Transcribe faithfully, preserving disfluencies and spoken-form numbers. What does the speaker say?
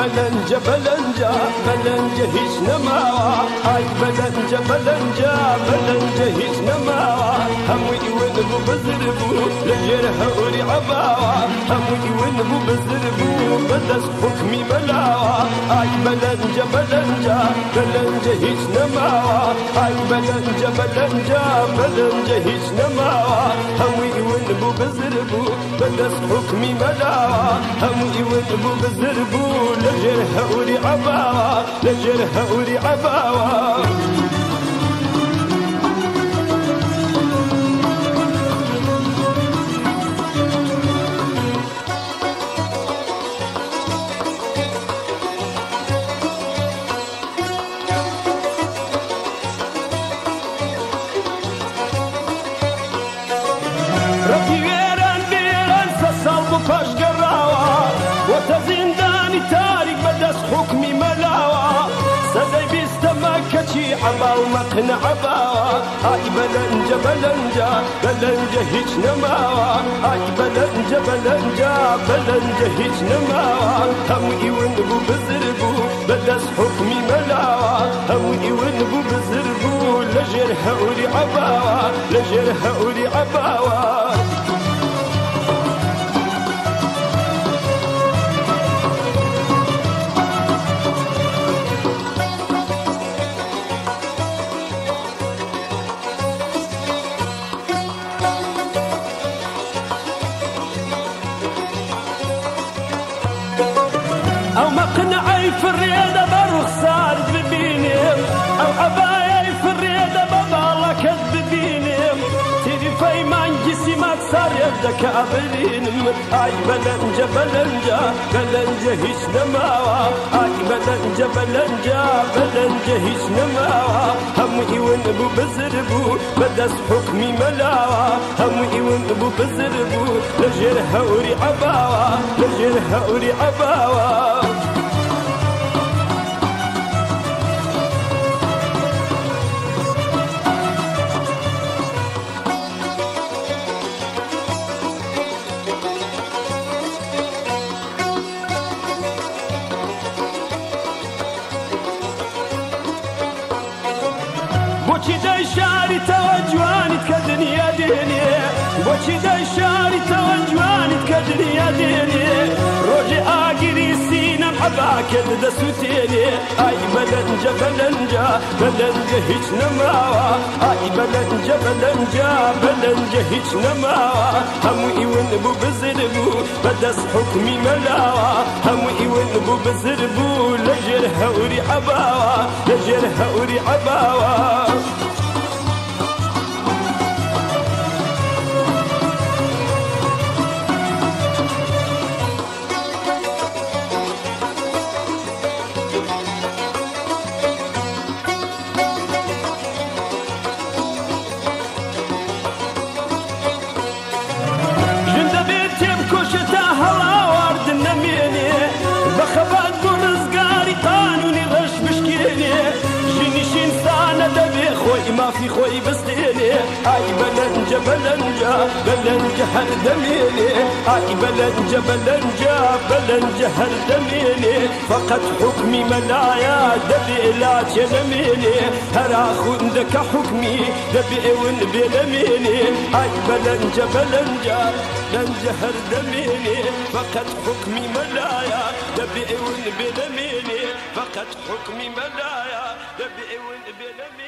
بلنجا بلنجا بلنجا هيش نماوا اي بلنجا بلنجا بلنجا هيش نماوا همي ونبو بزربو لجرها وري عباوا همي ونبو بزربو بدس حكمي ملاوا اي بلنجا بلنجا بلنجا هيش نماوا اي بلنجا بلنجا بلنجا هيش نماوا همي ونبو بزربو بدس حكمي ملاوا همي ونبو بزربو لجرها وري عباوا لجرها وري عباوا حكمي ملاوا سدي بيستمكتشي عبا ومقنع عباوا هاي بلنجا بلنجا بلنجا هيج نماوا هاي بلنجا بلنجا بلنجا هيج نماوا همي ونبو بزربو بدس حكمي ملاوا همي ونبو بزربو لجرها ولي عباوا لجرها ولي عباوا أو مقنعي في الرياضة بروح صار ببيني أو عبايي في الرياضة ببالة كذب بيني تيري في منجسي ما تصار يبدك أبلين أي بلنجا بلنجا بلنجا هيش نماوا أي بلنجا بلنجا بلنجا هيش نماوا همي ونبو بزربو بدس حكمي ملاوا همي ونبو بزربو لجرها وري عباوا لجرها وري عباوا بوچی دای شاری توجوانیت که دنیا دینی بوچی دای شاری توجوانیت که دنیا دینی روج آگیری سینم عباکت دسوتینی ای بلنجا بلنجا بلنجا هیچ نماوا ای بلنجا بلنجا بلنجا هیچ نماوا همو ایون بو بزربو بدس حکمی ملاوا همو ایون بو بزربو لجر هوري عباوا لجر هوري عباوا بخبات برزقاري قانوني غش بشكيني جينيش إنسانة دبي خوي ما في خوي بستيني أي بلنجا بلنجا بلنجا هردميني أي بلنجا بلنجا بلنجا هردميني فقط حكمي ملايا دبي لا تلميني هرا خندك حكمي دبي ونبي لميني أي بلنجا بلنجا بلنجا هردميني فقط حكمي ملايا دبي ونبي لميني فقط حكمي ملايا دبي ونبي لميني